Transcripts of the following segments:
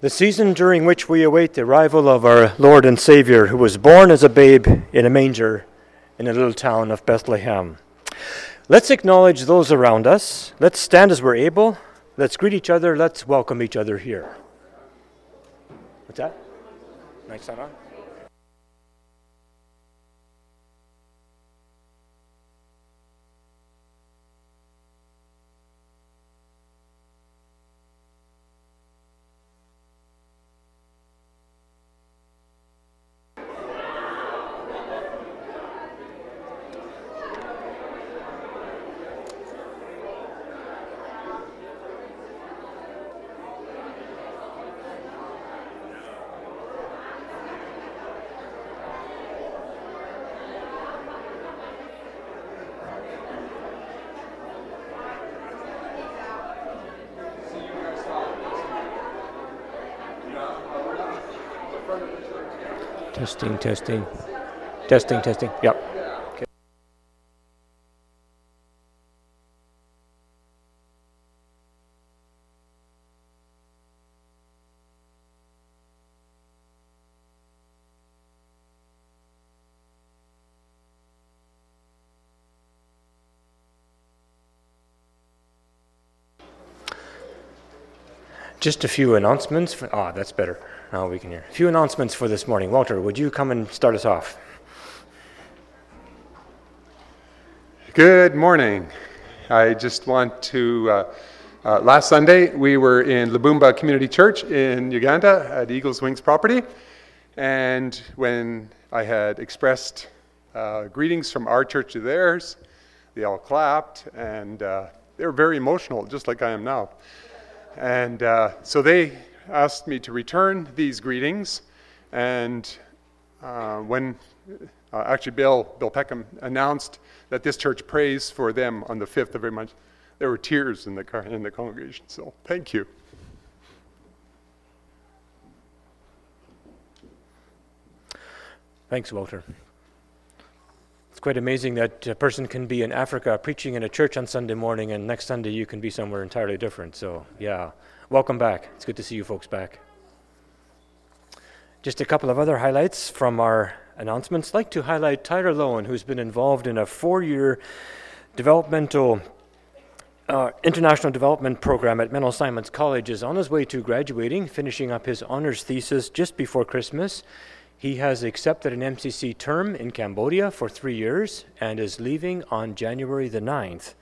The season during which we await the arrival of our Lord and Savior, who was born as a babe in a manger in a little town of Bethlehem. Let's acknowledge those around us. Let's stand as we're able. Let's greet each other. Let's welcome each other here. What's that? Mic's not on? Testing. Yep. Okay. Just a few announcements. That's better. Now we can hear. A few announcements for this morning. Walter, would you come and start us off? Good morning. I just want to, last Sunday we were in Lubumba Community Church in Uganda at Eagles Wings property, and when I had expressed greetings from our church to theirs, they all clapped, and they were very emotional, just like I am now. And so they asked me to return these greetings, and when actually Bill Peckham announced that this church prays for them on the 5th of every month, there were tears in the congregation, so thank you. Thanks, Walter. It's quite amazing that a person can be in Africa preaching in a church on Sunday morning, and next Sunday you can be somewhere entirely different. So, yeah, welcome back. It's good to see you folks back. Just a couple of other highlights from our announcements. I'd like to highlight Tyler Lowen, who's been involved in a 4-year international development program at Menno Simons College, is on his way to graduating, finishing up his honors thesis just before Christmas. He has accepted an MCC term in Cambodia for 3 years and is leaving on January the 9th.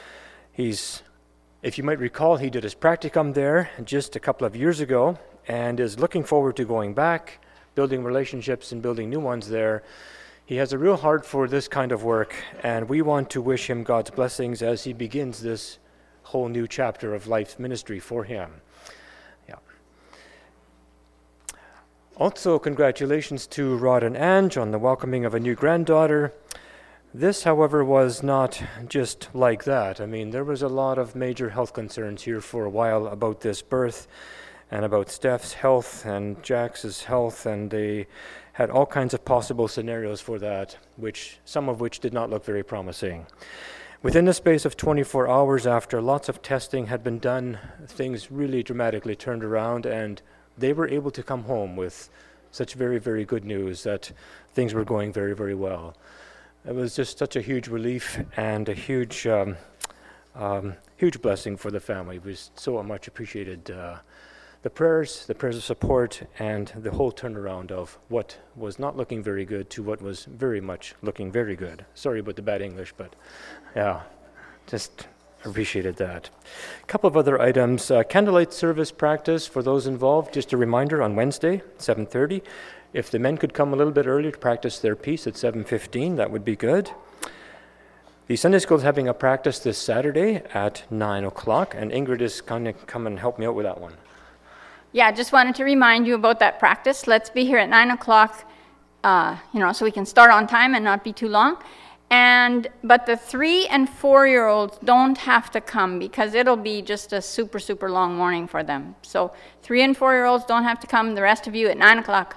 If you might recall, he did his practicum there just a couple of years ago and is looking forward to going back, building relationships and building new ones there. He has a real heart for this kind of work, and we want to wish him God's blessings as he begins this whole new chapter of life's ministry for him. Yeah. Also, congratulations to Rod and Ange on the welcoming of a new granddaughter. This, however, was not just like that. I mean, there was a lot of major health concerns here for a while about this birth, and about Steph's health and Jax's health, and they had all kinds of possible scenarios for that, some of which did not look very promising. Within the space of 24 hours after lots of testing had been done, things really dramatically turned around, and they were able to come home with such very, very good news that things were going very, very well. It was just such a huge relief and a huge blessing for the family. We so much appreciated the prayers of support, and the whole turnaround of what was not looking very good to what was very much looking very good. Sorry about the bad English, but yeah, just appreciated that. A couple of other items. Candlelight service practice for those involved. Just a reminder, on Wednesday, 7:30. If the men could come a little bit earlier to practice their piece at 7:15, that would be good. The Sunday school is having a practice this Saturday at 9 o'clock, and Ingrid is going to come and help me out with that one. Yeah, just wanted to remind you about that practice. Let's be here at 9 o'clock, so we can start on time and not be too long. But the 3 and 4-year-olds don't have to come because it'll be just a super, super long morning for them. So 3 and 4-year-olds don't have to come. The rest of you at 9 o'clock.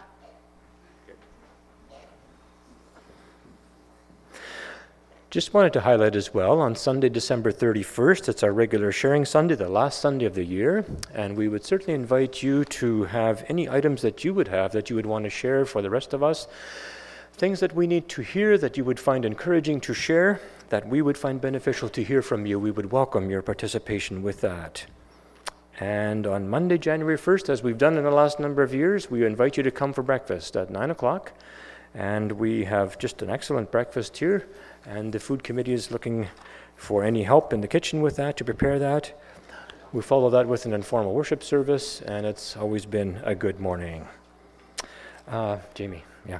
Just wanted to highlight as well, on Sunday, December 31st, it's our regular sharing Sunday, the last Sunday of the year, and we would certainly invite you to have any items that you would have that you would want to share for the rest of us, things that we need to hear that you would find encouraging to share, that we would find beneficial to hear from you. We would welcome your participation with that. And on Monday, January 1st, as we've done in the last number of years, we invite you to come for breakfast at 9 o'clock. And we have just an excellent breakfast here. And the food committee is looking for any help in the kitchen with that, to prepare that. We follow that with an informal worship service, and it's always been a good morning. Jamie, yeah.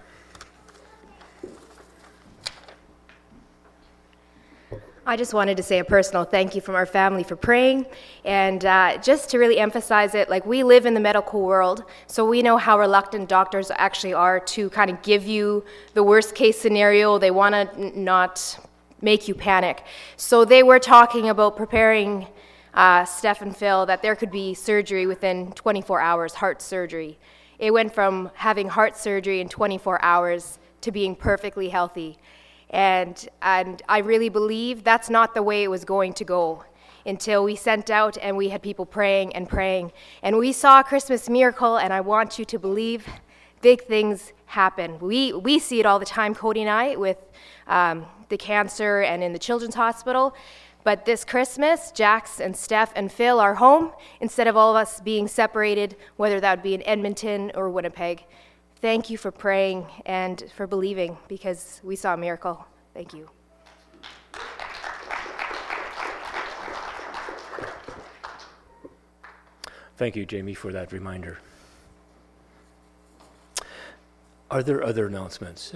I just wanted to say a personal thank you from our family for praying, and just to really emphasize it, like, we live in the medical world, so we know how reluctant doctors actually are to kind of give you the worst case scenario. They want to not make you panic. So they were talking about preparing Steph and Phil that there could be surgery within 24 hours, heart surgery. It went from having heart surgery in 24 hours to being perfectly healthy. And I really believe that's not the way it was going to go until we sent out and we had people praying and praying. And we saw a Christmas miracle, and I want you to believe big things happen. We see it all the time, Cody and I, with the cancer and in the children's hospital. But this Christmas, Jax and Steph and Phil are home instead of all of us being separated, whether that would be in Edmonton or Winnipeg. Thank you for praying and for believing, because we saw a miracle. Thank you. Thank you, Jamie, for that reminder. Are there other announcements?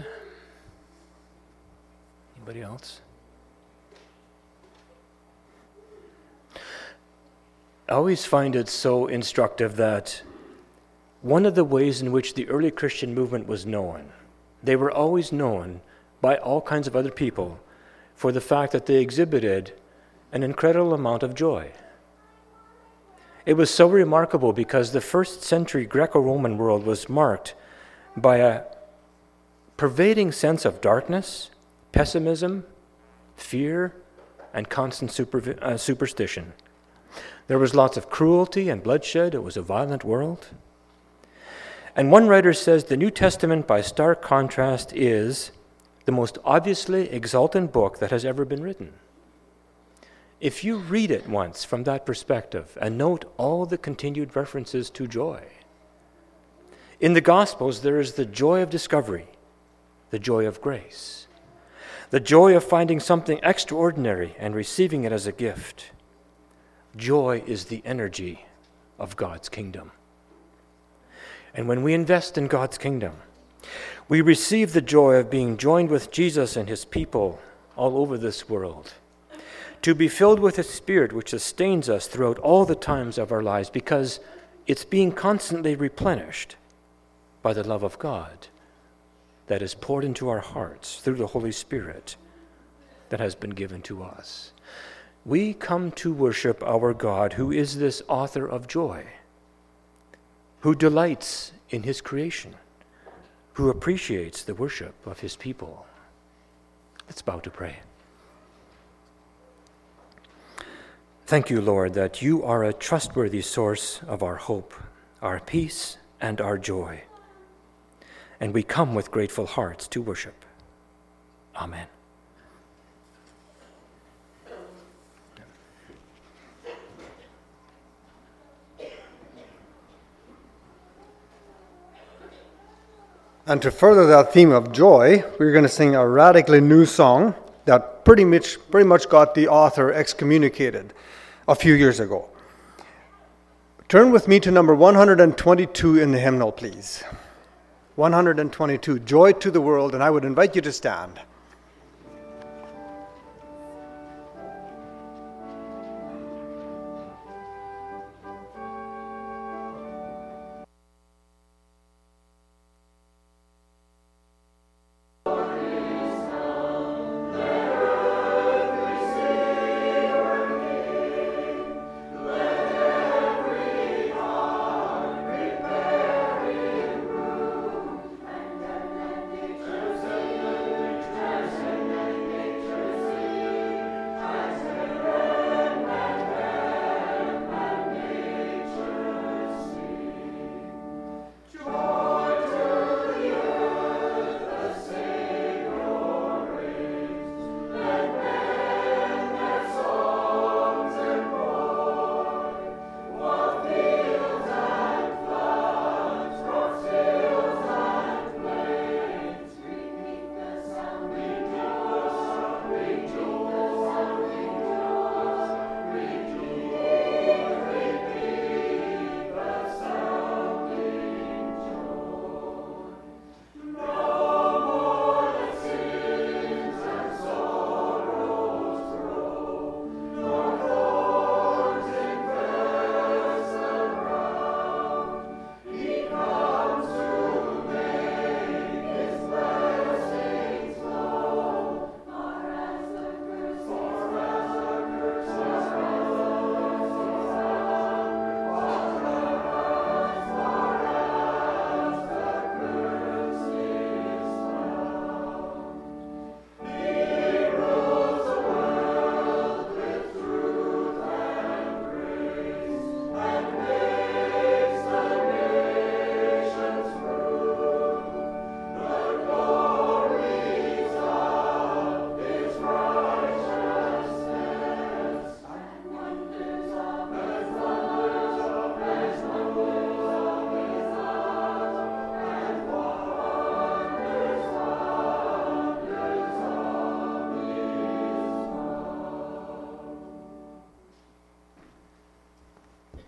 Anybody else? I always find it so instructive that one of the ways in which the early Christian movement was known, they were always known by all kinds of other people for the fact that they exhibited an incredible amount of joy. It was so remarkable because the first century Greco-Roman world was marked by a pervading sense of darkness, pessimism, fear, and constant superstition. There was lots of cruelty and bloodshed. It was a violent world. And one writer says the New Testament, by stark contrast, is the most obviously exultant book that has ever been written. If you read it once from that perspective and note all the continued references to joy. In the Gospels, there is the joy of discovery, the joy of grace, the joy of finding something extraordinary and receiving it as a gift. Joy is the energy of God's kingdom. And when we invest in God's kingdom, we receive the joy of being joined with Jesus and his people all over this world, to be filled with his Spirit, which sustains us throughout all the times of our lives, because it's being constantly replenished by the love of God that is poured into our hearts through the Holy Spirit that has been given to us. We come to worship our God, who is this author of joy, who delights in his creation, who appreciates the worship of his people. Let's bow to pray. Thank you, Lord, that you are a trustworthy source of our hope, our peace, and our joy. And we come with grateful hearts to worship. Amen. And to further that theme of joy, we're going to sing a radically new song that pretty much got the author excommunicated a few years ago. Turn with me to number 122 in the hymnal, please. 122, Joy to the World, and I would invite you to stand.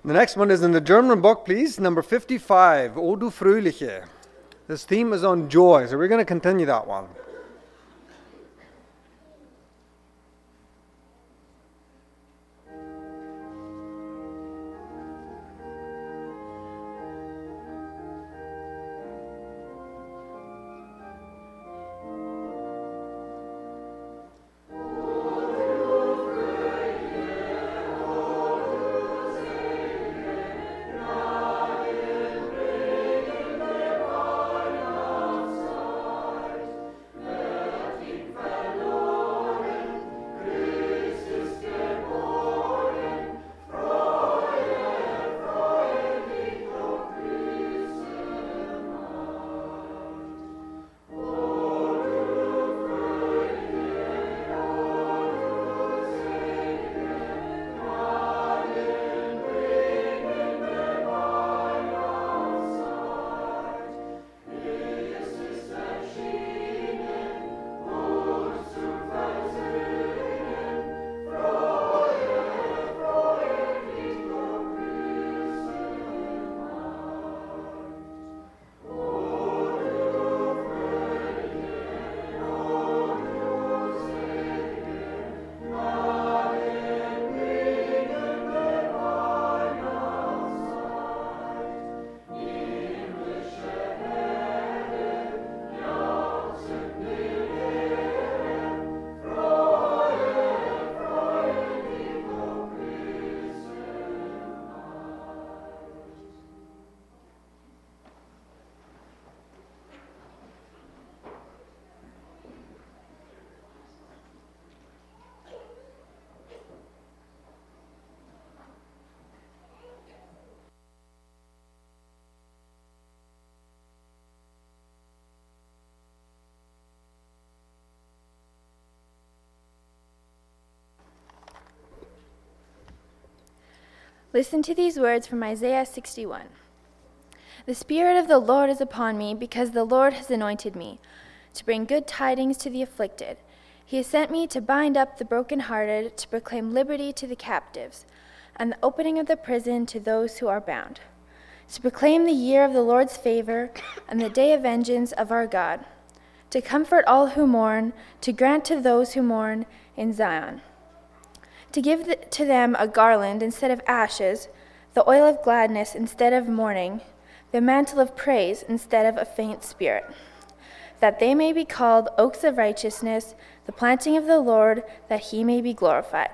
The next one is in the German book, please, number 55, O du Fröhliche. This theme is on joy, so we're going to continue that one. Listen to these words from Isaiah 61. The Spirit of the Lord is upon me, because the Lord has anointed me to bring good tidings to the afflicted. He has sent me to bind up the brokenhearted, to proclaim liberty to the captives, and the opening of the prison to those who are bound, to proclaim the year of the Lord's favor and the day of vengeance of our God, to comfort all who mourn, to grant to those who mourn in Zion, to give to them a garland instead of ashes, the oil of gladness instead of mourning, the mantle of praise instead of a faint spirit, that they may be called oaks of righteousness, the planting of the Lord, that he may be glorified.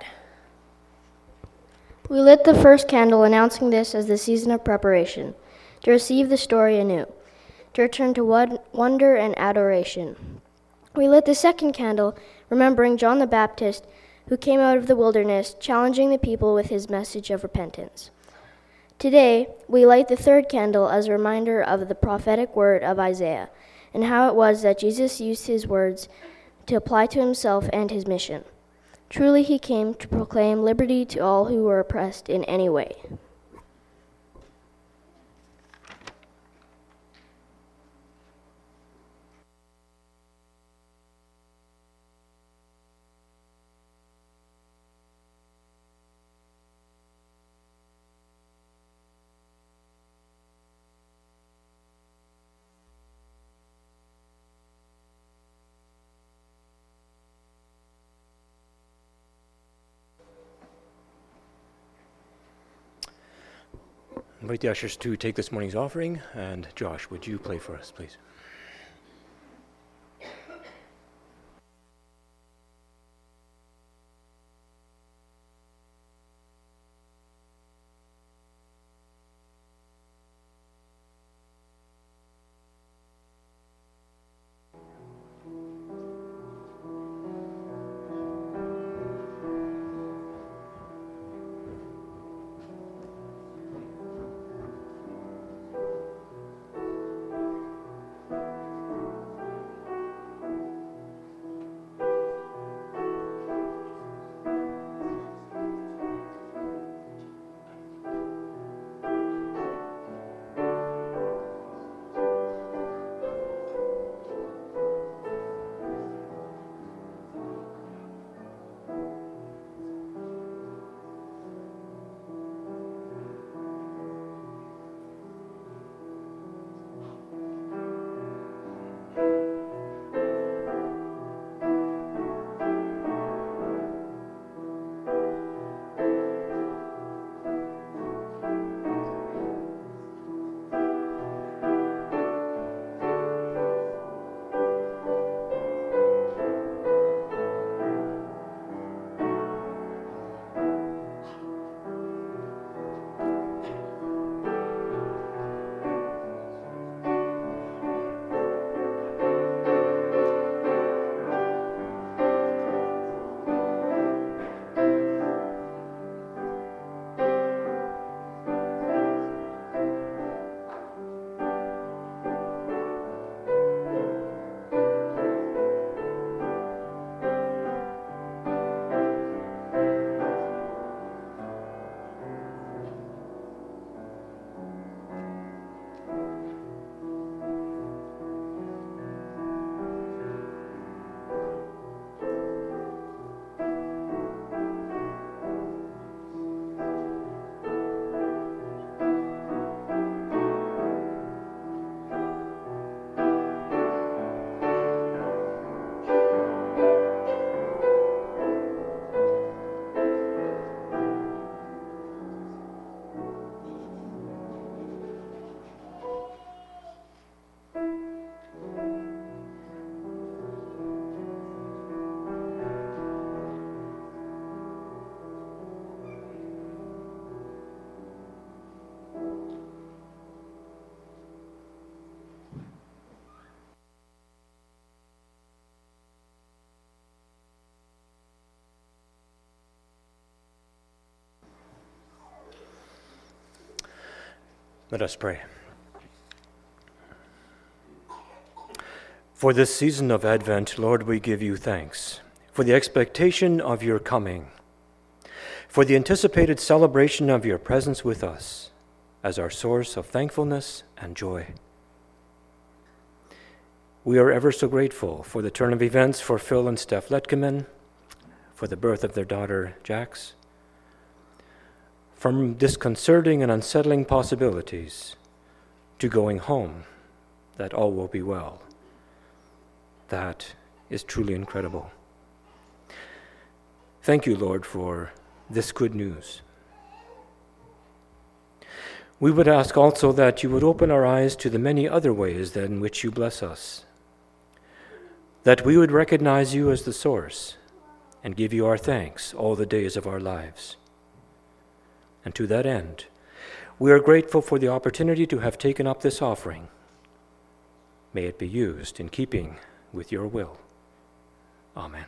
We lit the first candle, announcing this as the season of preparation, to receive the story anew, to return to wonder and adoration. We lit the second candle, remembering John the Baptist, who came out of the wilderness, challenging the people with his message of repentance. Today, we light the third candle as a reminder of the prophetic word of Isaiah, and how it was that Jesus used his words to apply to himself and his mission. Truly, he came to proclaim liberty to all who were oppressed in any way. Invite the ushers to take this morning's offering, and Josh, would you play for us, please? Let us pray. For this season of Advent, Lord, we give you thanks for the expectation of your coming, for the anticipated celebration of your presence with us as our source of thankfulness and joy. We are ever so grateful for the turn of events for Phil and Steph Letkeman, for the birth of their daughter, Jax, from disconcerting and unsettling possibilities to going home, that all will be well. That is truly incredible. Thank you, Lord, for this good news. We would ask also that you would open our eyes to the many other ways in which you bless us, that we would recognize you as the source and give you our thanks all the days of our lives. And to that end, we are grateful for the opportunity to have taken up this offering. May it be used in keeping with your will. Amen.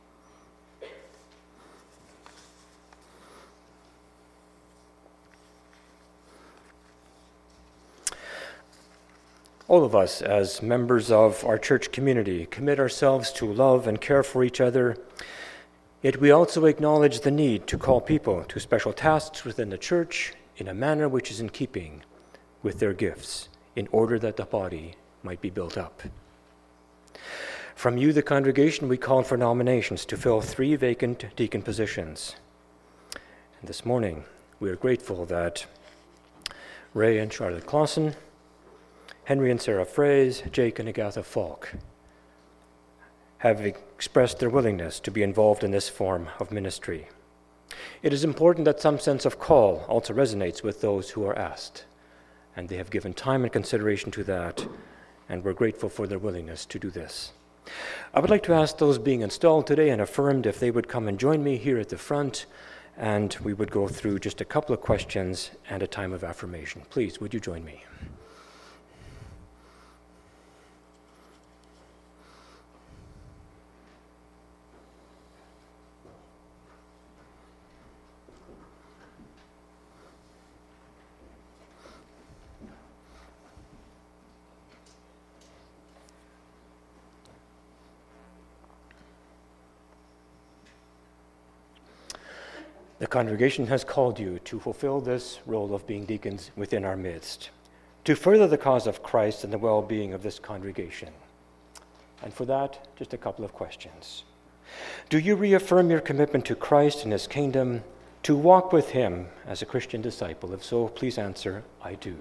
All of us, as members of our church community, commit ourselves to love and care for each other, yet we also acknowledge the need to call people to special tasks within the church in a manner which is in keeping with their gifts, in order that the body might be built up. From you, the congregation, we call for nominations to fill 3 vacant deacon positions. And this morning, we are grateful that Ray and Charlotte Clausen, Henry and Sarah Fraze, Jake and Agatha Falk have expressed their willingness to be involved in this form of ministry. It is important that some sense of call also resonates with those who are asked, and they have given time and consideration to that, and we're grateful for their willingness to do this. I would like to ask those being installed today and affirmed if they would come and join me here at the front, and we would go through just a couple of questions and a time of affirmation. Please, would you join me? The congregation has called you to fulfill this role of being deacons within our midst, to further the cause of Christ and the well-being of this congregation. And for that, just a couple of questions. Do you reaffirm your commitment to Christ and his kingdom, to walk with him as a Christian disciple? If so, please answer, I do.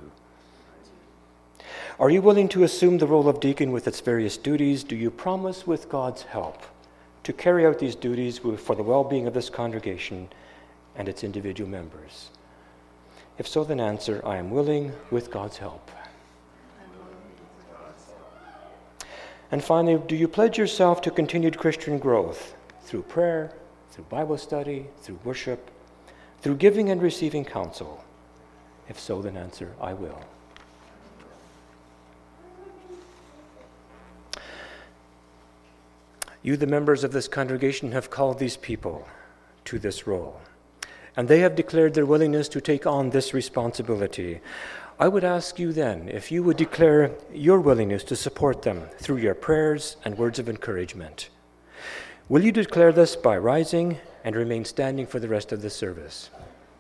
Are you willing to assume the role of deacon with its various duties? Do you promise, with God's help, to carry out these duties for the well-being of this congregation and its individual members? If so, then answer, I am willing with God's help. And finally, do you pledge yourself to continued Christian growth through prayer, through Bible study, through worship, through giving and receiving counsel? If so, then answer, I will. You, the members of this congregation, have called these people to this role, and they have declared their willingness to take on this responsibility. I would ask you then if you would declare your willingness to support them through your prayers and words of encouragement. Will you declare this by rising and remain standing for the rest of the service?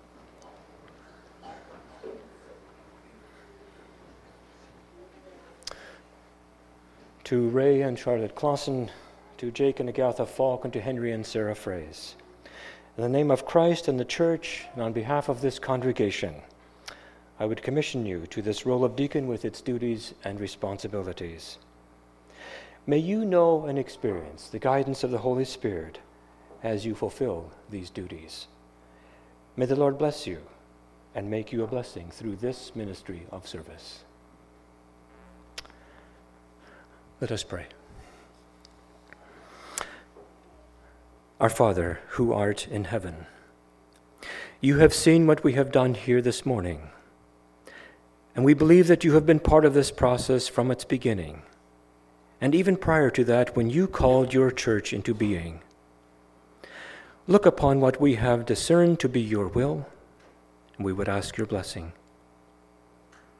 To Ray and Charlotte Clausen, to Jake and Agatha Falk, and to Henry and Sarah Fraze. In the name of Christ and the church, and on behalf of this congregation, I would commission you to this role of deacon with its duties and responsibilities. May you know and experience the guidance of the Holy Spirit as you fulfill these duties. May the Lord bless you and make you a blessing through this ministry of service. Let us pray. Our Father, who art in heaven, you have seen what we have done here this morning, and we believe that you have been part of this process from its beginning, and even prior to that, when you called your church into being. Look upon what we have discerned to be your will, and we would ask your blessing.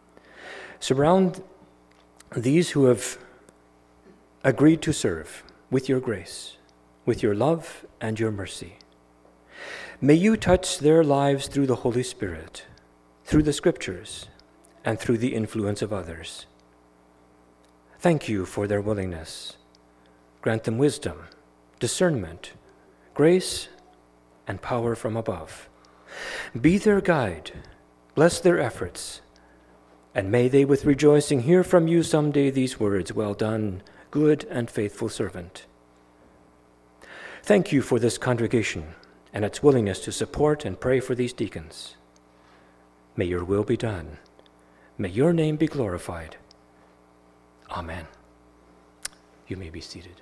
Surround these who have agreed to serve with your grace, with your love and your mercy. May you touch their lives through the Holy Spirit, through the Scriptures, and through the influence of others. Thank you for their willingness. Grant them wisdom, discernment, grace, and power from above. Be their guide, bless their efforts, and may they with rejoicing hear from you someday these words, "Well done, good and faithful servant." Thank you for this congregation and its willingness to support and pray for these deacons. May your will be done. May your name be glorified. Amen. You may be seated.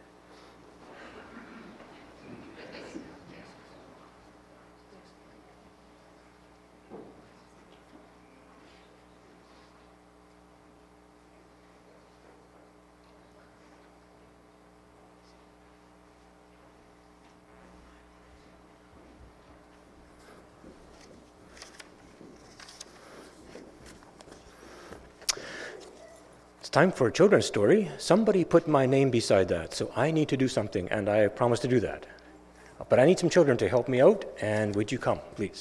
It's time for a children's story. Somebody put my name beside that, so I need to do something, and I promise to do that. But I need some children to help me out, and would you come, please?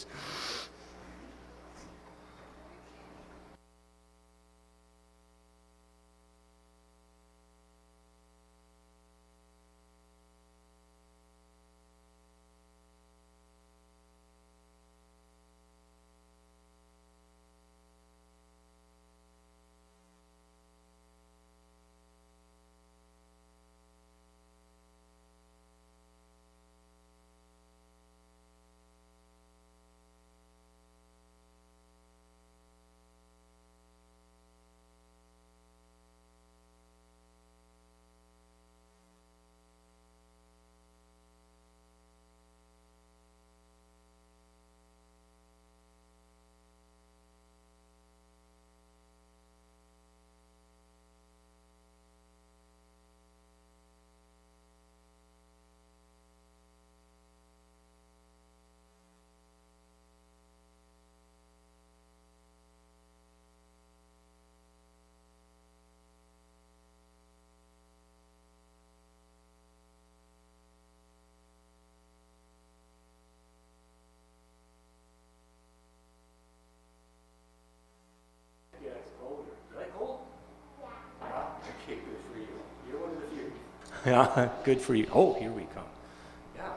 Yeah, good for you. Oh, here we come. Yeah.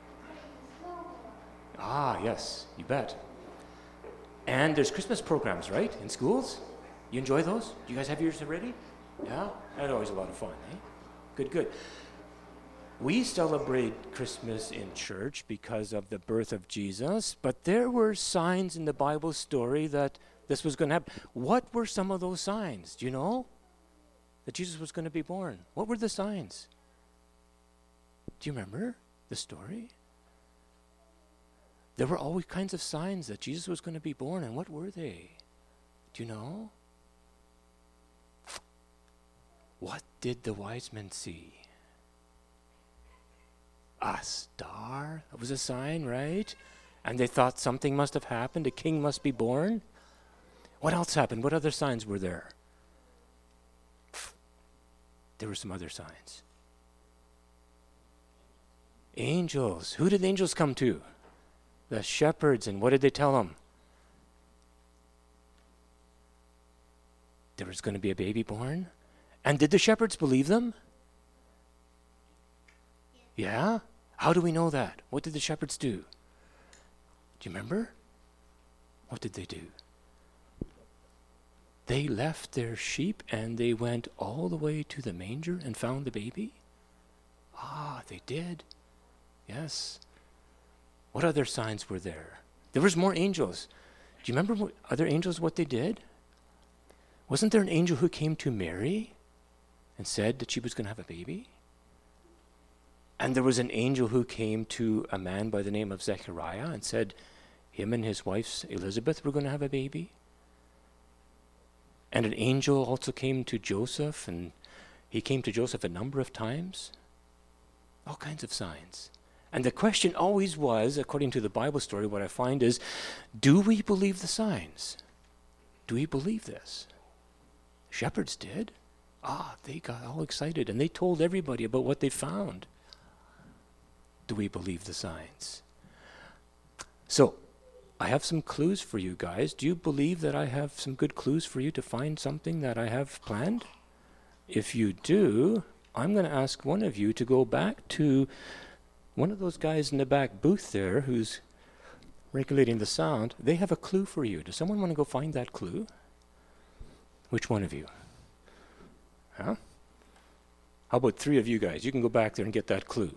Ah, yes, you bet. And there's Christmas programs, right, in schools? You enjoy those? Do you guys have yours already? Yeah? That's always a lot of fun, eh? Good, good. We celebrate Christmas in church because of the birth of Jesus, but there were signs in the Bible story that this was going to happen. What were some of those signs? Do you know? That Jesus was going to be born. What were the signs? Do you remember the story? There were all kinds of signs that Jesus was going to be born, and what were they? Do you know? What did the wise men see? A star? That was a sign, right? And they thought something must have happened. A king must be born. What else happened? What other signs were there? There were some other signs. Angels. Who did the angels come to? The shepherds. And what did they tell them? There was going to be a baby born. And did the shepherds believe them? Yeah? How do we know that? What did the shepherds do? Do you remember? What did they do? They left their sheep and they went all the way to the manger and found the baby? Ah, they did. Yes. What other signs were there? There was more angels. Do you remember other angels, what they did? Wasn't there an angel who came to Mary and said that she was going to have a baby? And there was an angel who came to a man by the name of Zechariah and said him and his wife Elizabeth were going to have a baby. And an angel also came to Joseph, and he came to Joseph a number of times. All kinds of signs. And the question always was, according to the Bible story, what I find is, do we believe the signs? Do we believe this? Shepherds did. They got all excited and they told everybody about what they found. Do we believe the signs? So, I have some clues for you guys. Do you believe that I have some good clues for you to find something that I have planned? If you do, I'm going to ask one of you to go back to one of those guys in the back booth there who's regulating the sound. They have a clue for you. Does someone want to go find that clue? Which one of you? Huh? How about 3 of you guys? You can go back there and get that clue.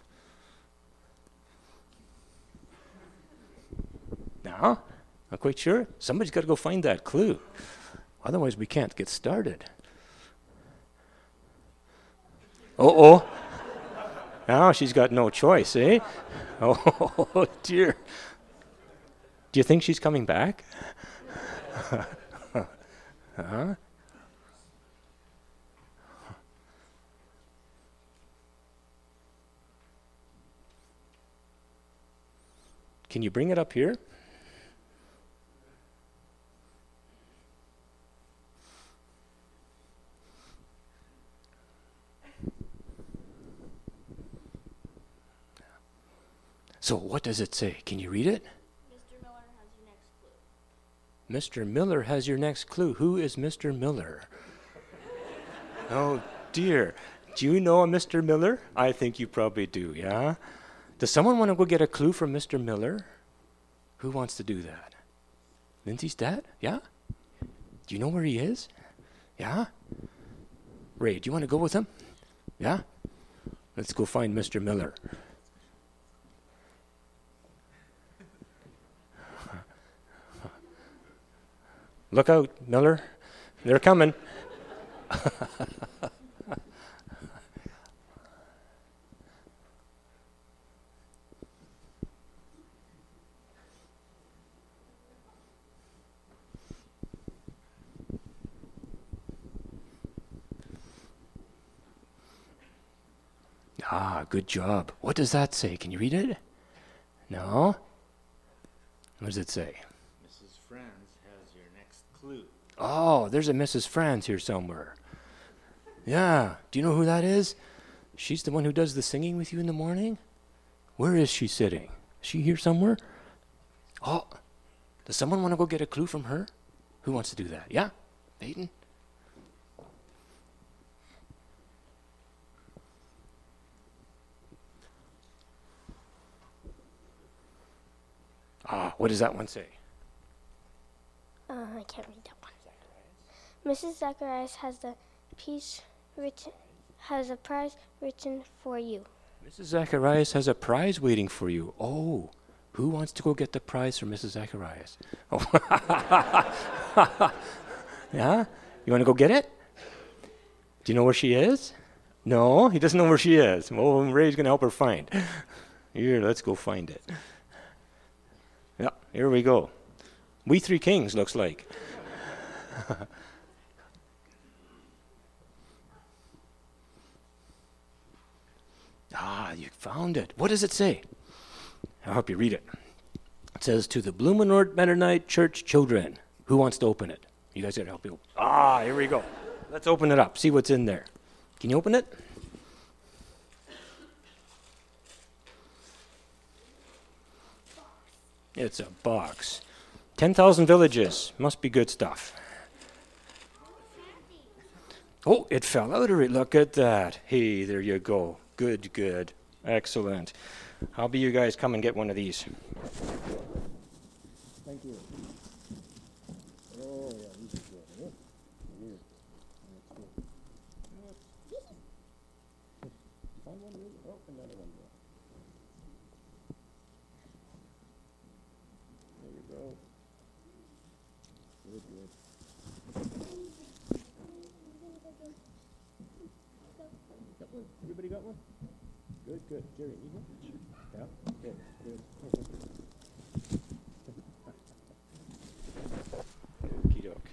No? Not quite sure? Somebody's got to go find that clue. Otherwise, we can't get started. Uh-oh. Now she's got no choice, eh? Oh, dear. Do you think she's coming back? Huh? Can you bring it up here? So what does it say? Can you read it? Mr. Miller has your next clue. Mr. Miller has your next clue. Who is Mr. Miller? Oh, dear. Do you know a Mr. Miller? I think you probably do, yeah? Does someone want to go get a clue from Mr. Miller? Who wants to do that? Lindsay's dad? Yeah? Do you know where he is? Yeah? Ray, do you want to go with him? Yeah? Let's go find Mr. Miller. Look out, Miller. They're coming. Good job. What does that say? Can you read it? No? What does it say? Mrs. Franz has your next clue. Oh, there's a Mrs. Franz here somewhere. Yeah. Do you know who that is? She's the one who does the singing with you in the morning? Where is she sitting? Is she here somewhere? Oh, does someone want to go get a clue from her? Who wants to do that? Yeah? Peyton? What does that one say? I can't read that one. Mrs. Zacharias has a prize written for you. Mrs. Zacharias has a prize waiting for you. Oh, who wants to go get the prize for Mrs. Zacharias? Oh. Yeah? You want to go get it? Do you know where she is? No, he doesn't know where she is. Well, Ray's going to help her find. Here, let's go find it. Yeah, here we go. We Three Kings, looks like. You found it. What does it say? I'll help you read it. It says, to the Blumenort Mennonite Church children. Who wants to open it? You guys got to help me open. Here we go. Let's open it up, see what's in there. Can you open it? It's a box. 10,000 villages. Must be good stuff. Oh, it fell out of it. Look at that. Hey, there you go. Good, good. Excellent. How about you guys come and get one of these? Thank you. Oh, yeah, these are good. Find one? Oh, another one. There you go. Good, good. Got one? Everybody got one? Good, good. Jerry, you go? Yeah? Good, good. Okey doke.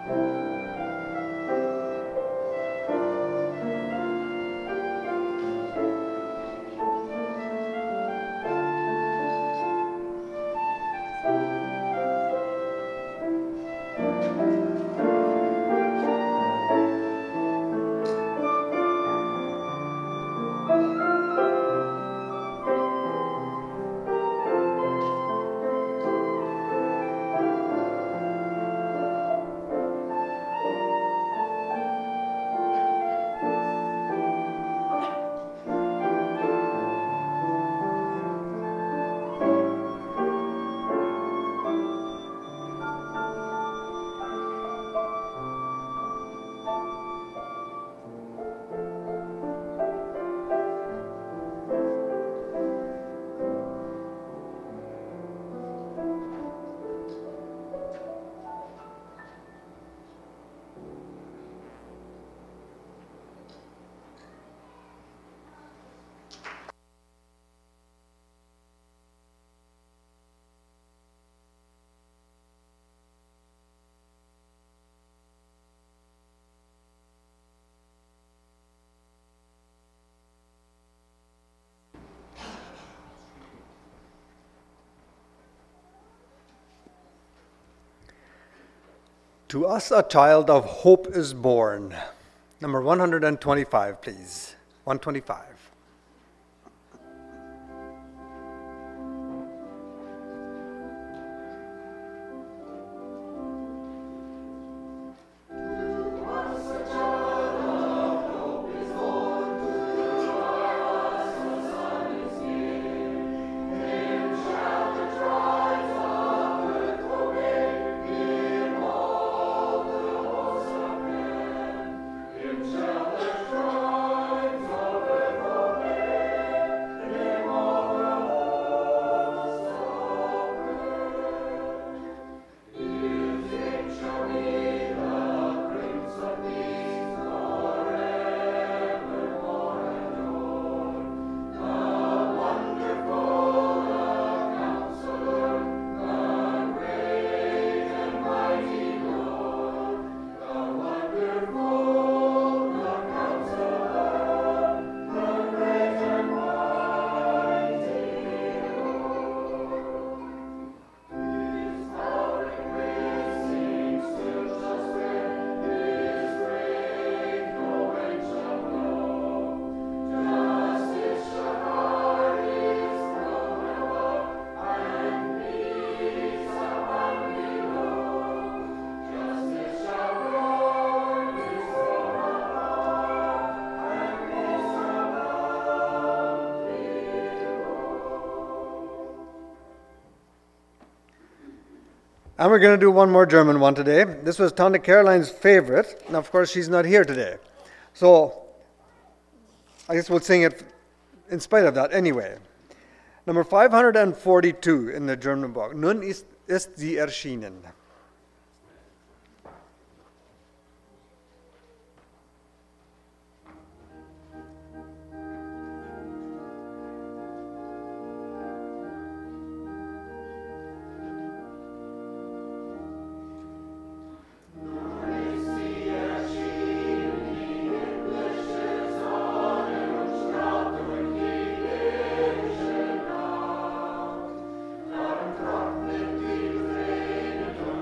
To us a child of hope is born. Number 125, please. 125. And we're going to do one more German one today. This was Tante Caroline's favorite. Now, of course, she's not here today. So, I guess we'll sing it in spite of that anyway. Number 542 in the German book. Nun ist sie erschienen. Trocknet die Tränen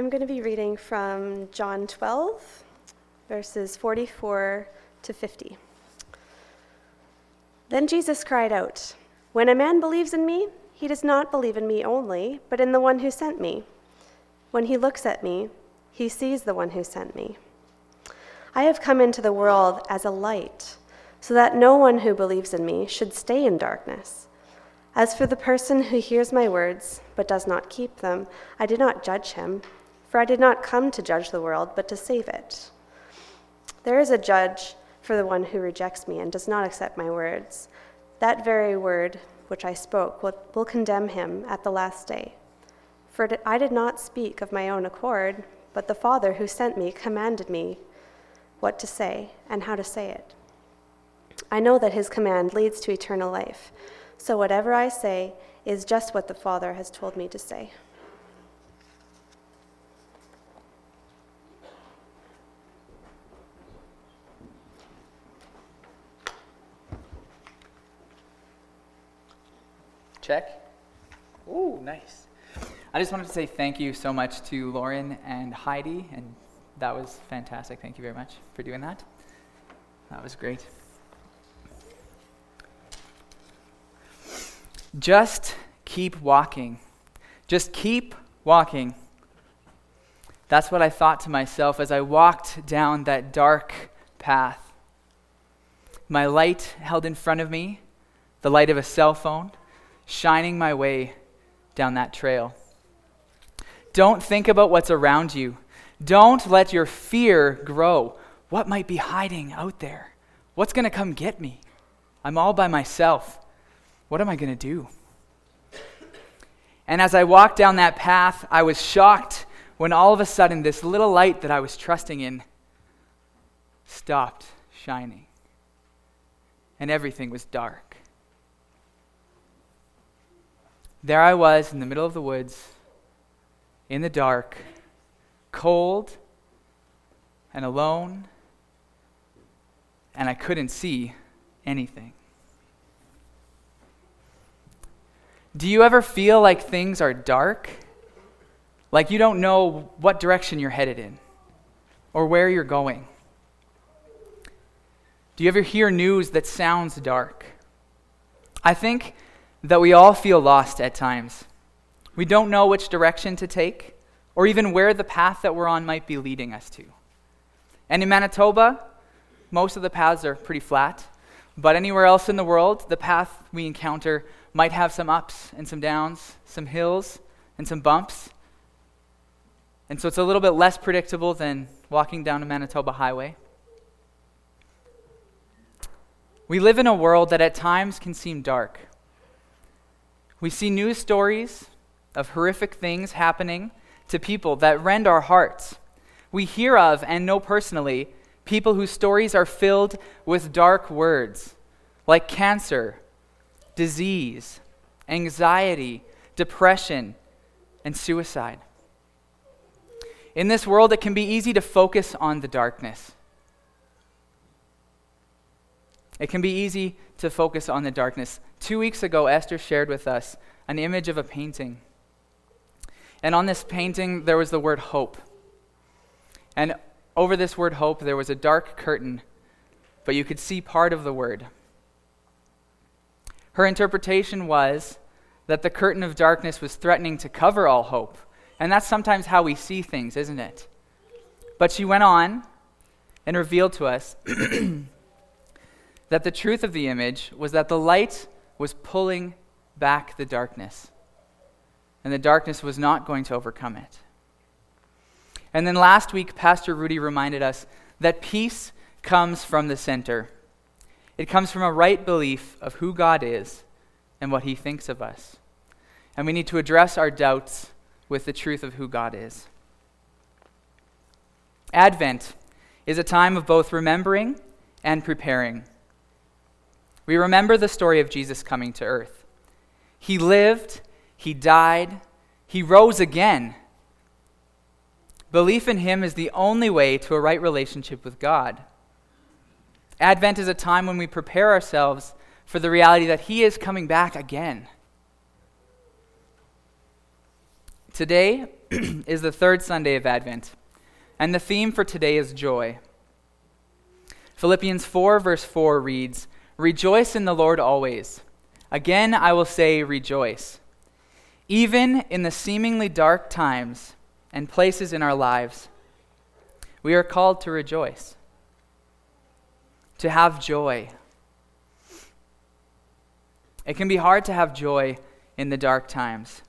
I'm going to be reading from John 12, verses 44 to 50. Then Jesus cried out, "When a man believes in me, he does not believe in me only, but in the one who sent me. When he looks at me, he sees the one who sent me. I have come into the world as a light, so that no one who believes in me should stay in darkness. As for the person who hears my words but does not keep them, I did not judge him, for I did not come to judge the world, but to save it. There is a judge for the one who rejects me and does not accept my words. That very word which I spoke will condemn him at the last day. For I did not speak of my own accord, but the Father who sent me commanded me what to say and how to say it. I know that his command leads to eternal life. So whatever I say is just what the Father has told me to say." Check. Ooh, nice. I just wanted to say thank you so much to Lauren and Heidi, and that was fantastic. Thank you very much for doing that. That was great. Just keep walking. Just keep walking. That's what I thought to myself as I walked down that dark path. My light held in front of me, the light of a cell phone, shining my way down that trail. Don't think about what's around you. Don't let your fear grow. What might be hiding out there? What's going to come get me? I'm all by myself. What am I going to do? And as I walked down that path, I was shocked when all of a sudden this little light that I was trusting in stopped shining. And everything was dark. There I was in the middle of the woods, in the dark, cold and alone, and I couldn't see anything. Do you ever feel like things are dark? Like you don't know what direction you're headed in or where you're going? Do you ever hear news that sounds dark? I think that we all feel lost at times. We don't know which direction to take or even where the path that we're on might be leading us to. And in Manitoba, most of the paths are pretty flat, but anywhere else in the world, the path we encounter might have some ups and some downs, some hills and some bumps. And so it's a little bit less predictable than walking down a Manitoba highway. We live in a world that at times can seem dark. We see news stories of horrific things happening to people that rend our hearts. We hear of and know personally people whose stories are filled with dark words like cancer, disease, anxiety, depression, and suicide. In this world, it can be easy to focus on the darkness. It can be easy to focus on the darkness. 2 weeks ago, Esther shared with us an image of a painting. And on this painting, there was the word hope. And over this word hope, there was a dark curtain, but you could see part of the word. Her interpretation was that the curtain of darkness was threatening to cover all hope. And that's sometimes how we see things, isn't it? But she went on and revealed to us that the truth of the image was that the light was pulling back the darkness, and the darkness was not going to overcome it. And then last week, Pastor Rudy reminded us that peace comes from the center. It comes from a right belief of who God is and what he thinks of us. And we need to address our doubts with the truth of who God is. Advent is a time of both remembering and preparing. We remember the story of Jesus coming to earth. He lived, he died, he rose again. Belief in him is the only way to a right relationship with God. Advent is a time when we prepare ourselves for the reality that he is coming back again. Today is the third Sunday of Advent, and the theme for today is joy. Philippians 4 verse 4 reads, "Rejoice in the Lord always. Again I will say rejoice." Even in the seemingly dark times and places in our lives, we are called to rejoice, to have joy. It can be hard to have joy in the dark times.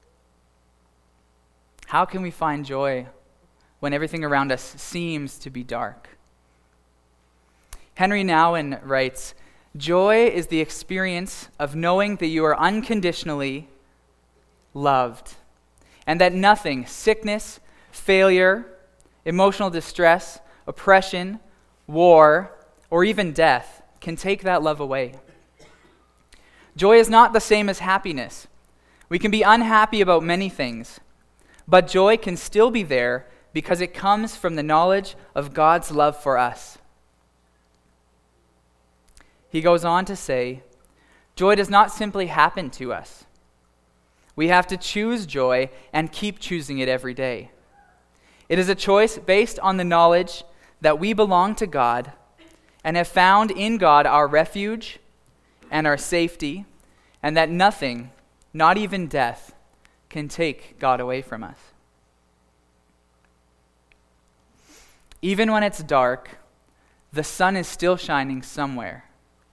How can we find joy when everything around us seems to be dark? Henry Nouwen writes, "Joy is the experience of knowing that you are unconditionally loved, and that nothing, sickness, failure, emotional distress, oppression, war, or even death, can take that love away." Joy is not the same as happiness. We can be unhappy about many things, but joy can still be there because it comes from the knowledge of God's love for us. He goes on to say, joy does not simply happen to us. We have to choose joy and keep choosing it every day. It is a choice based on the knowledge that we belong to God and have found in God our refuge and our safety, and that nothing, not even death, can take God away from us. Even when it's dark, the sun is still shining somewhere.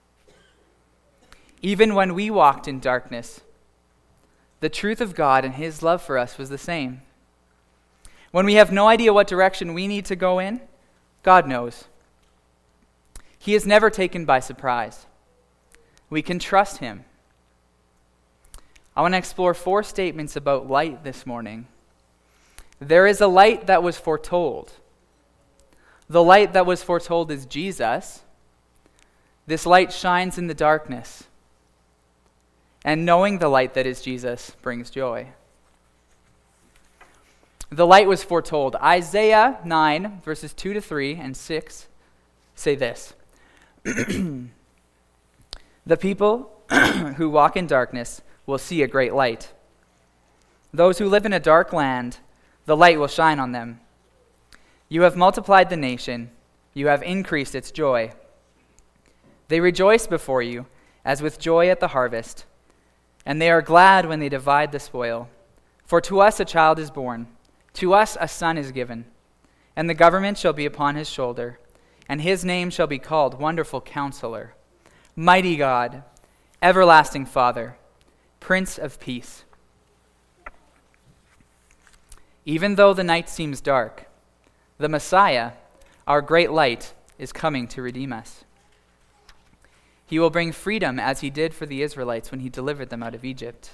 Even when we walked in darkness, the truth of God and His love for us was the same. When we have no idea what direction we need to go in, God knows. He is never taken by surprise. We can trust Him. I want to explore 4 statements about light this morning. There is a light that was foretold. The light that was foretold is Jesus. This light shines in the darkness. And knowing the light that is Jesus brings joy. The light was foretold. Isaiah 9, verses 2 to 3 and 6 say this. The people who walk in darkness will see a great light. Those who live in a dark land, the light will shine on them. You have multiplied the nation. You have increased its joy. They rejoice before you as with joy at the harvest, and they are glad when they divide the spoil. For to us a child is born, to us a son is given, and the government shall be upon his shoulder, and his name shall be called Wonderful Counselor, Mighty God, Everlasting Father, Prince of Peace. Even though the night seems dark, the Messiah, our great light, is coming to redeem us. He will bring freedom as He did for the Israelites when He delivered them out of Egypt.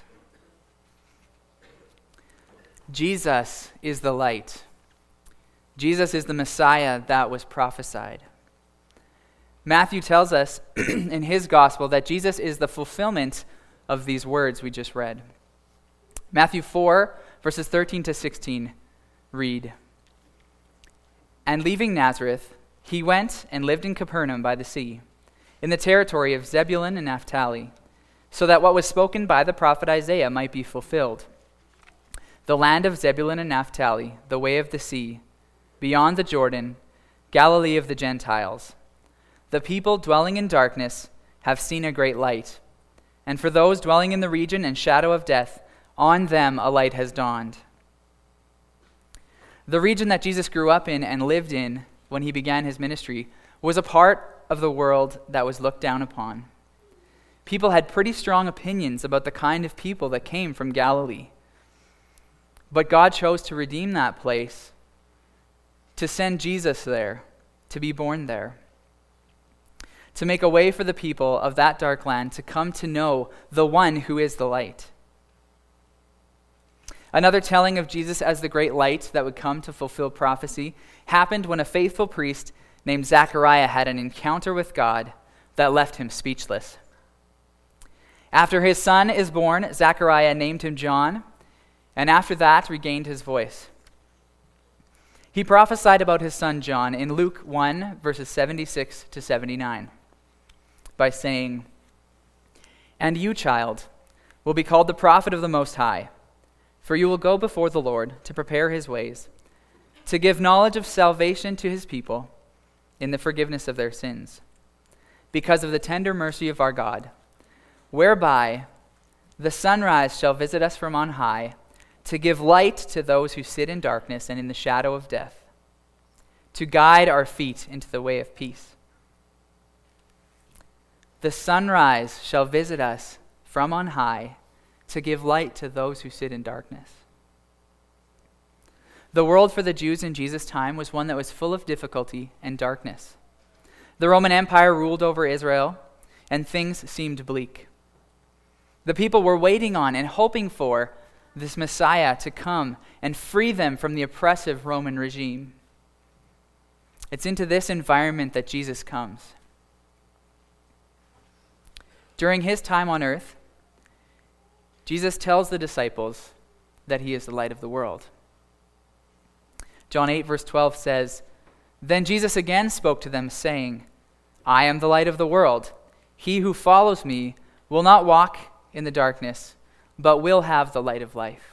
Jesus is the light. Jesus is the Messiah that was prophesied. Matthew tells us in his gospel that Jesus is the fulfillment of these words we just read. Matthew 4, verses 13 to 16 read, "And leaving Nazareth, He went and lived in Capernaum by the sea, in the territory of Zebulun and Naphtali, so that what was spoken by the prophet Isaiah might be fulfilled. The land of Zebulun and Naphtali, the way of the sea, beyond the Jordan, Galilee of the Gentiles. The people dwelling in darkness have seen a great light, and for those dwelling in the region and shadow of death, on them a light has dawned." The region that Jesus grew up in and lived in when He began His ministry was a part of the world that was looked down upon. People had pretty strong opinions about the kind of people that came from Galilee. But God chose to redeem that place, to send Jesus there, to be born there, to make a way for the people of that dark land to come to know the one who is the light. Another telling of Jesus as the great light that would come to fulfill prophecy happened when a faithful priest named Zechariah had an encounter with God that left him speechless. After his son is born, Zechariah named him John, and after that regained his voice. He prophesied about his son John in Luke 1, verses 76 to 79, by saying, "And you, child, will be called the prophet of the Most High, For you will go before the Lord to prepare his ways, to give knowledge of salvation to his people in the forgiveness of their sins, because of the tender mercy of our God, whereby the sunrise shall visit us from on high, to give light to those who sit in darkness and in the shadow of death, to guide our feet into the way of peace. The sunrise shall visit us from on high, to give light to those who sit in darkness. The world for the Jews in Jesus' time was one that was full of difficulty and darkness. The Roman Empire ruled over Israel, and things seemed bleak. The people were waiting on and hoping for this Messiah to come and free them from the oppressive Roman regime. It's into this environment that Jesus comes. During his time on earth, Jesus tells the disciples that he is the light of the world. John 8, verse 12 says, "Then Jesus again spoke to them, saying, I am the light of the world. He who follows me will not walk in the darkness, but will have the light of life."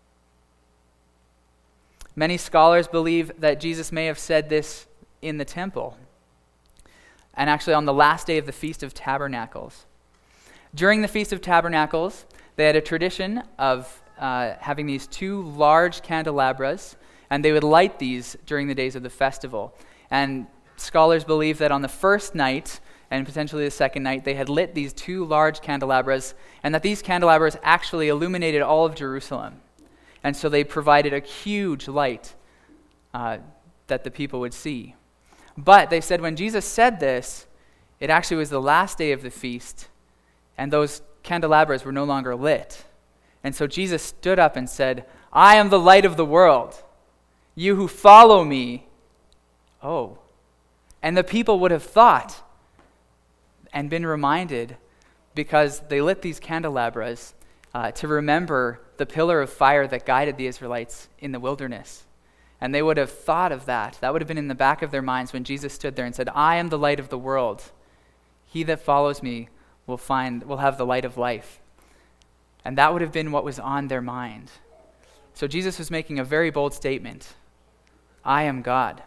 Many scholars believe that Jesus may have said this in the temple, and actually on the last day of the Feast of Tabernacles. During the Feast of Tabernacles, they had a tradition of having these two large candelabras, and they would light these during the days of the festival. And scholars believe that on the first night, and potentially the second night, they had lit these two large candelabras, and that these candelabras actually illuminated all of Jerusalem. And so they provided a huge light that the people would see. But they said when Jesus said this, it actually was the last day of the feast, and those candelabras were no longer lit. And so Jesus stood up and said, "I am the light of the world. You who follow me." Oh. And the people would have thought and been reminded, because they lit these candelabras to remember the pillar of fire that guided the Israelites in the wilderness. And they would have thought of that. That would have been in the back of their minds when Jesus stood there and said, "I am the light of the world. He that follows me will have the light of life." And that would have been what was on their mind. So Jesus was making a very bold statement. I am God.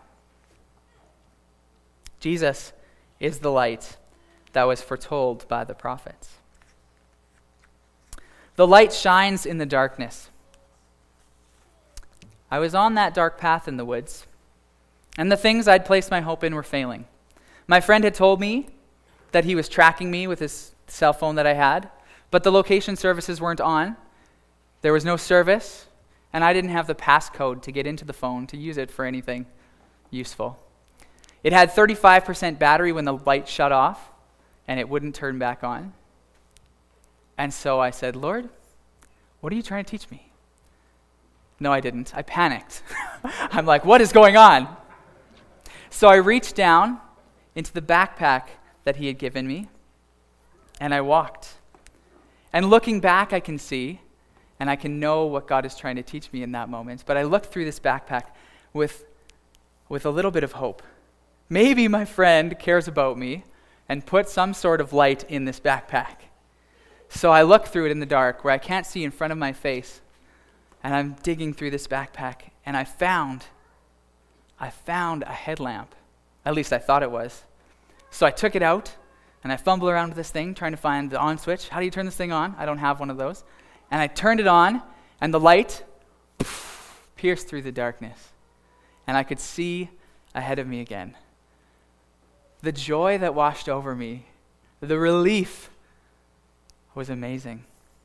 Jesus is the light that was foretold by the prophets. The light shines in the darkness. I was on that dark path in the woods, and the things I'd placed my hope in were failing. My friend had told me that he was tracking me with his cell phone that I had, but the location services weren't on. There was no service, and I didn't have the passcode to get into the phone to use it for anything useful. It had 35% battery when the light shut off, and it wouldn't turn back on. And so I said, "Lord, what are you trying to teach me?" No, I didn't. I panicked. I'm like, what is going on? So I reached down into the backpack that he had given me, and I walked. And looking back, I can see, and I can know what God is trying to teach me in that moment. But I looked through this backpack with a little bit of hope. Maybe my friend cares about me and put some sort of light in this backpack. So I look through it in the dark where I can't see in front of my face, and I'm digging through this backpack, and I found a headlamp. At least I thought it was. So I took it out, and I fumbled around with this thing, trying to find the on switch. How do you turn this thing on? I don't have one of those. And I turned it on, and the light pierced through the darkness, and I could see ahead of me again. The joy that washed over me, the relief, was amazing.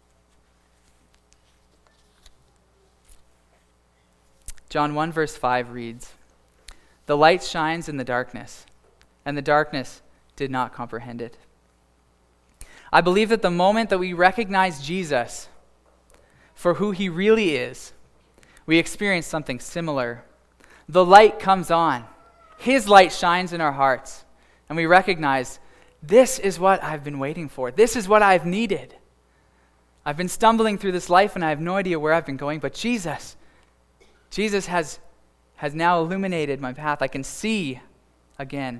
John 1 verse 5 reads, "The light shines in the darkness, and the darkness did not comprehend it." I believe that the moment that we recognize Jesus for who he really is, we experience something similar. The light comes on. His light shines in our hearts, and we recognize, this is what I've been waiting for. This is what I've needed. I've been stumbling through this life, and I have no idea where I've been going, but Jesus has now illuminated my path. I can see again.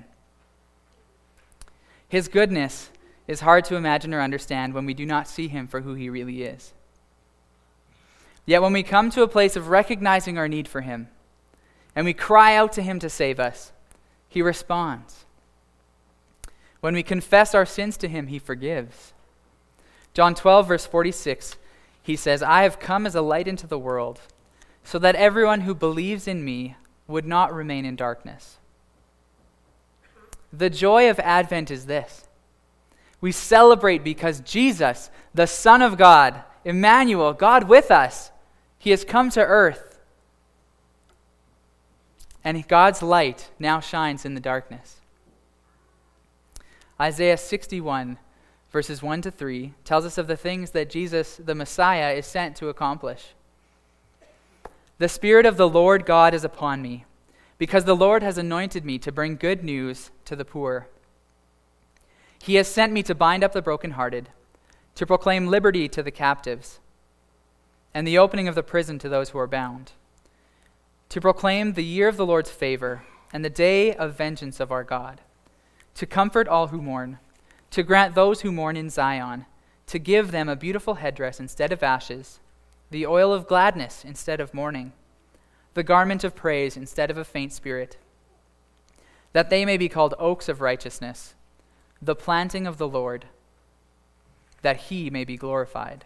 His goodness is hard to imagine or understand when we do not see him for who he really is. Yet when we come to a place of recognizing our need for him, and we cry out to him to save us, he responds. When we confess our sins to him, he forgives. John 12, verse 46, he says, I have come as a light into the world, so that everyone who believes in me would not remain in darkness. The joy of Advent is this. We celebrate because Jesus, the Son of God, Emmanuel, God with us, he has come to earth. And God's light now shines in the darkness. Isaiah 61, verses 1 to 3, tells us of the things that Jesus, the Messiah, is sent to accomplish. The Spirit of the Lord God is upon me, because the Lord has anointed me to bring good news to the poor. He has sent me to bind up the brokenhearted, to proclaim liberty to the captives, and the opening of the prison to those who are bound, to proclaim the year of the Lord's favor and the day of vengeance of our God, to comfort all who mourn, to grant those who mourn in Zion, to give them a beautiful headdress instead of ashes, the oil of gladness instead of mourning, the garment of praise instead of a faint spirit, that they may be called oaks of righteousness, the planting of the Lord, that he may be glorified.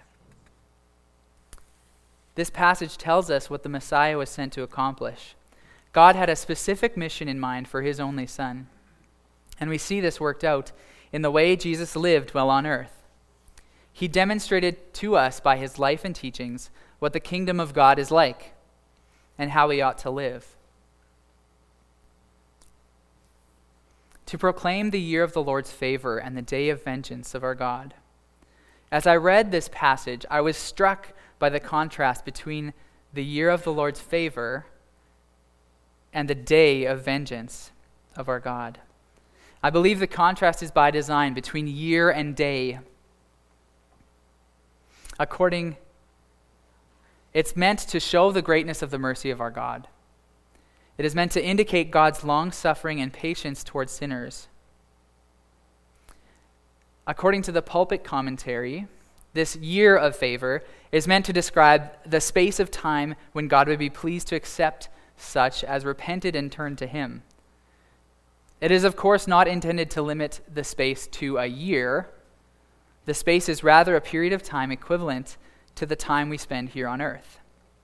This passage tells us what the Messiah was sent to accomplish. God had a specific mission in mind for his only Son. And we see this worked out in the way Jesus lived while on earth. He demonstrated to us by his life and teachings what the kingdom of God is like and how we ought to live. To proclaim the year of the Lord's favor and the day of vengeance of our God. As I read this passage, I was struck by the contrast between the year of the Lord's favor and the day of vengeance of our God. I believe the contrast is by design between year and day. It's meant to show the greatness of the mercy of our God. It is meant to indicate God's long-suffering and patience towards sinners. According to the pulpit commentary, this year of favor is meant to describe the space of time when God would be pleased to accept such as repented and turned to him. It is, of course, not intended to limit the space to a year. The space is rather a period of time equivalent to the time we spend here on earth.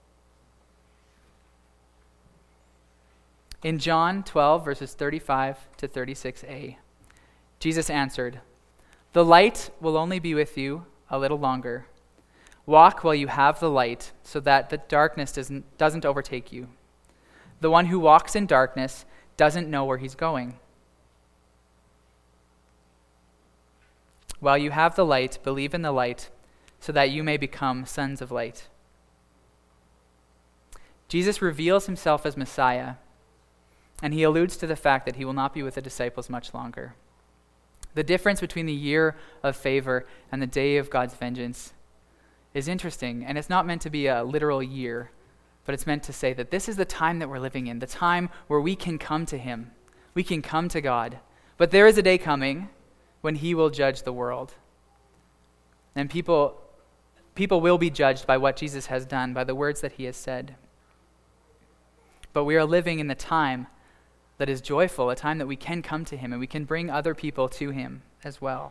In John 12, verses 35 to 36a, Jesus answered, "The light will only be with you a little longer. Walk while you have the light, so that the darkness doesn't overtake you. The one who walks in darkness doesn't know where he's going. While you have the light, believe in the light, so that you may become sons of light." Jesus reveals himself as Messiah, and he alludes to the fact that he will not be with the disciples much longer. The difference between the year of favor and the day of God's vengeance is interesting, and it's not meant to be a literal year, but it's meant to say that this is the time that we're living in, the time where we can come to him. We can come to God. But there is a day coming when he will judge the world. And people will be judged by what Jesus has done, by the words that he has said. But we are living in the time that is joyful, a time that we can come to him and we can bring other people to him as well.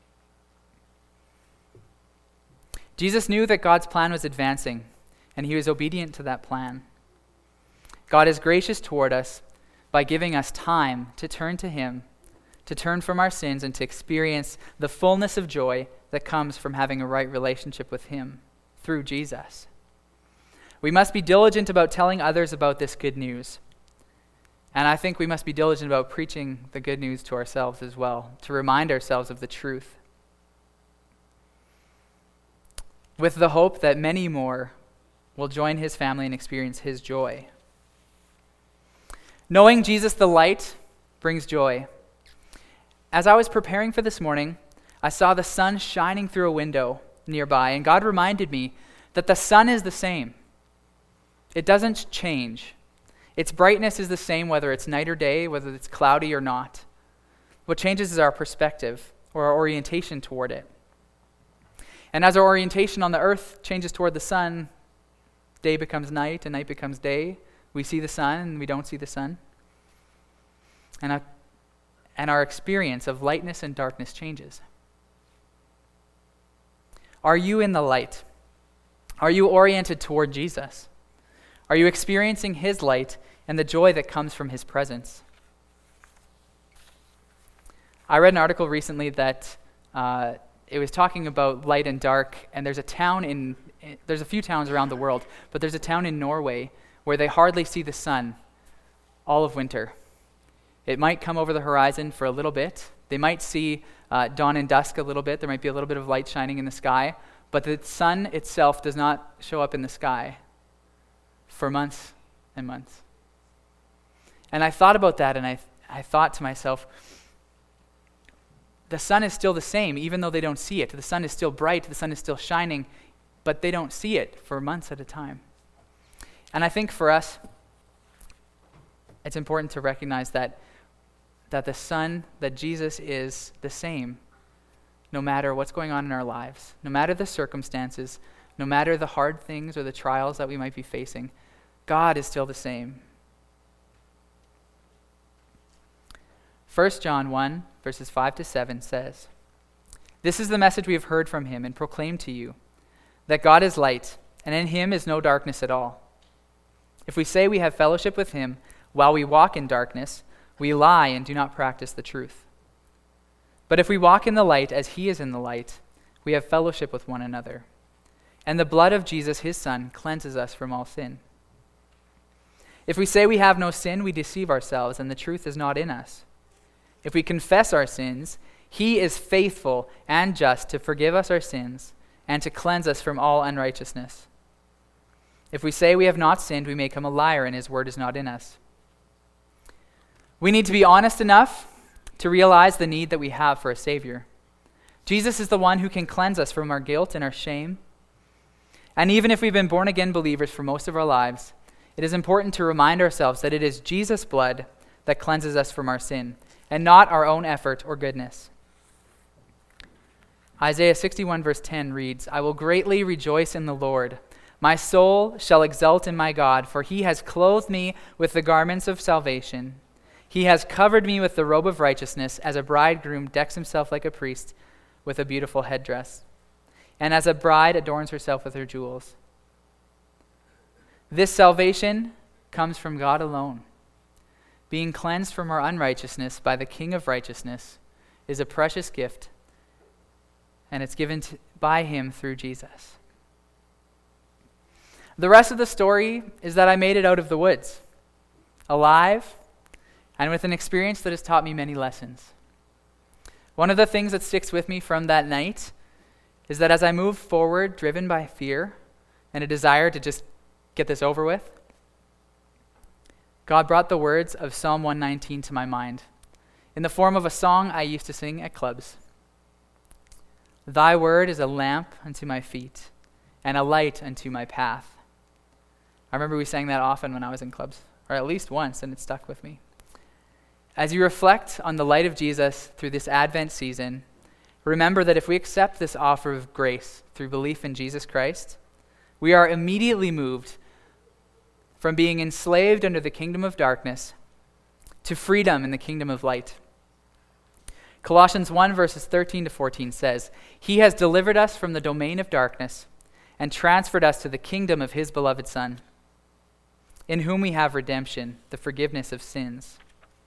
Jesus knew that God's plan was advancing, and he was obedient to that plan. God is gracious toward us by giving us time to turn to him, to turn from our sins, and to experience the fullness of joy that comes from having a right relationship with him through Jesus. We must be diligent about telling others about this good news. And I think we must be diligent about preaching the good news to ourselves as well, to remind ourselves of the truth, with the hope that many more will join his family and experience his joy. Knowing Jesus the light brings joy. As I was preparing for this morning, I saw the sun shining through a window nearby, and God reminded me that the sun is the same. It doesn't change. Its brightness is the same whether it's night or day, whether it's cloudy or not. What changes is our perspective or our orientation toward it. And as our orientation on the earth changes toward the sun, Day becomes night and night becomes day. We see the sun and we don't see the sun. And our experience of lightness and darkness changes. Are you in the light? Are you oriented toward Jesus? Are you experiencing his light and the joy that comes from his presence? I read an article recently that it was talking about light and dark, and there's a few towns around the world, but there's a town in Norway where they hardly see the sun all of winter. It might come over the horizon for a little bit. They might see dawn and dusk a little bit. There might be a little bit of light shining in the sky, but the sun itself does not show up in the sky for months and months. And I thought about that, and I thought to myself, the sun is still the same, even though they don't see it. The sun is still bright, the sun is still shining, but they don't see it for months at a time. And I think for us, it's important to recognize that the sun, that Jesus is the same, no matter what's going on in our lives, no matter the circumstances, no matter the hard things or the trials that we might be facing. God is still the same. 1 John 1, verses 5 to 7 says, "This is the message we have heard from him and proclaimed to you, that God is light, and in him is no darkness at all. If we say we have fellowship with him while we walk in darkness, we lie and do not practice the truth. But if we walk in the light as he is in the light, we have fellowship with one another. And the blood of Jesus, his Son, cleanses us from all sin. If we say we have no sin, we deceive ourselves, and the truth is not in us. If we confess our sins, he is faithful and just to forgive us our sins and to cleanse us from all unrighteousness. If we say we have not sinned, we make him a liar, and his word is not in us." We need to be honest enough to realize the need that we have for a Savior. Jesus is the one who can cleanse us from our guilt and our shame. And even if we've been born-again believers for most of our lives, it is important to remind ourselves that it is Jesus' blood that cleanses us from our sin, and not our own effort or goodness. Isaiah 61 verse 10 reads, "I will greatly rejoice in the Lord. My soul shall exult in my God, for he has clothed me with the garments of salvation. He has covered me with the robe of righteousness, as a bridegroom decks himself like a priest with a beautiful headdress, and as a bride adorns herself with her jewels." This salvation comes from God alone. Being cleansed from our unrighteousness by the King of righteousness is a precious gift, and it's given by him through Jesus. The rest of the story is that I made it out of the woods, alive, and with an experience that has taught me many lessons. One of the things that sticks with me from that night is that as I moved forward, driven by fear and a desire to just get this over with, God brought the words of Psalm 119 to my mind in the form of a song I used to sing at clubs. "Thy word is a lamp unto my feet and a light unto my path." I remember we sang that often when I was in clubs, or at least once, and it stuck with me. As you reflect on the light of Jesus through this Advent season, remember that if we accept this offer of grace through belief in Jesus Christ, we are immediately moved from being enslaved under the kingdom of darkness to freedom in the kingdom of light. Colossians 1 verses 13 to 14 says, "He has delivered us from the domain of darkness and transferred us to the kingdom of his beloved Son, in whom we have redemption, the forgiveness of sins."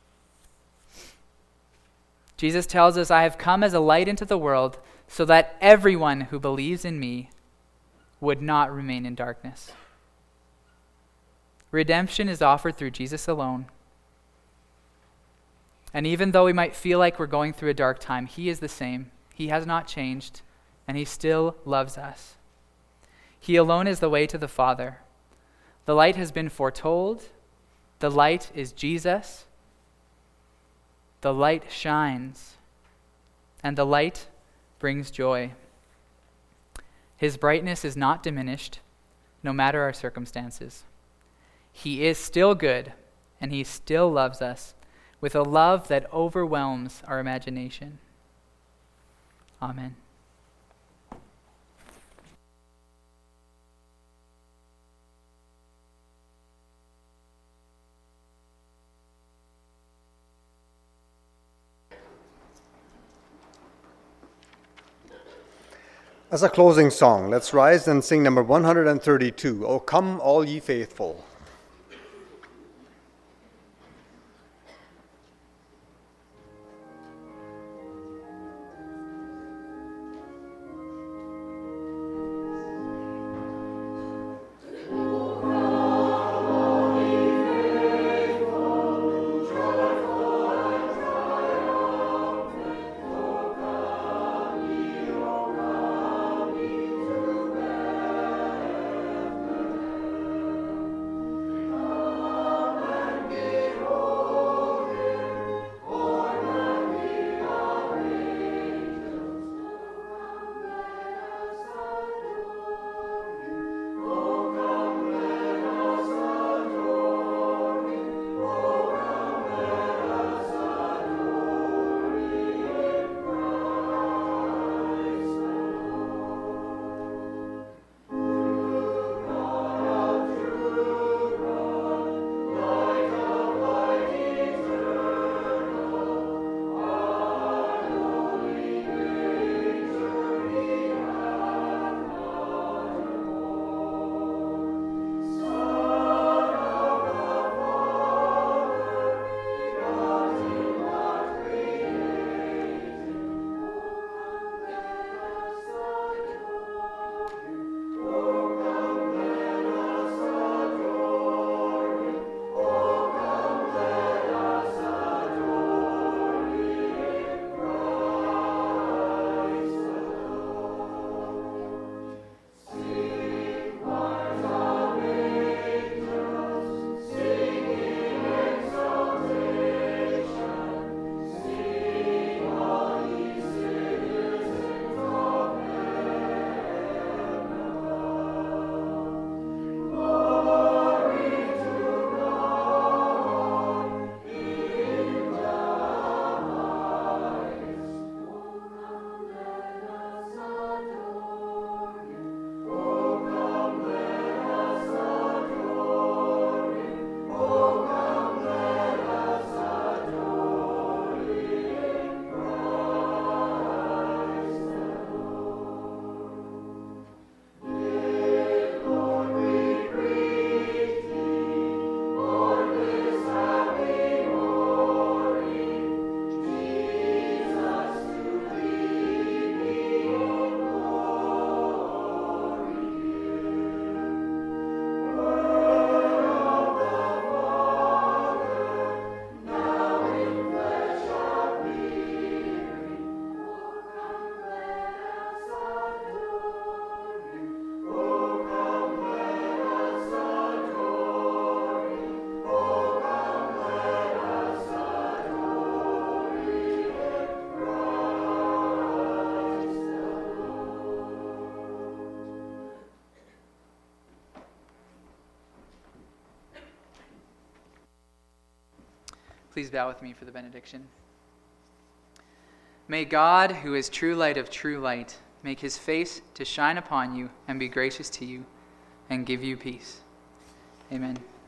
Jesus tells us, "I have come as a light into the world so that everyone who believes in me would not remain in darkness." Redemption is offered through Jesus alone. And even though we might feel like we're going through a dark time, he is the same. He has not changed, and he still loves us. He alone is the way to the Father. The light has been foretold. The light is Jesus. The light shines, and the light brings joy. His brightness is not diminished, no matter our circumstances. He is still good, and he still loves us with a love that overwhelms our imagination. Amen. Amen. As a closing song, let's rise and sing number 132, O Come All Ye Faithful. Please bow with me for the benediction. May God, who is true light of true light, make his face to shine upon you and be gracious to you and give you peace. Amen.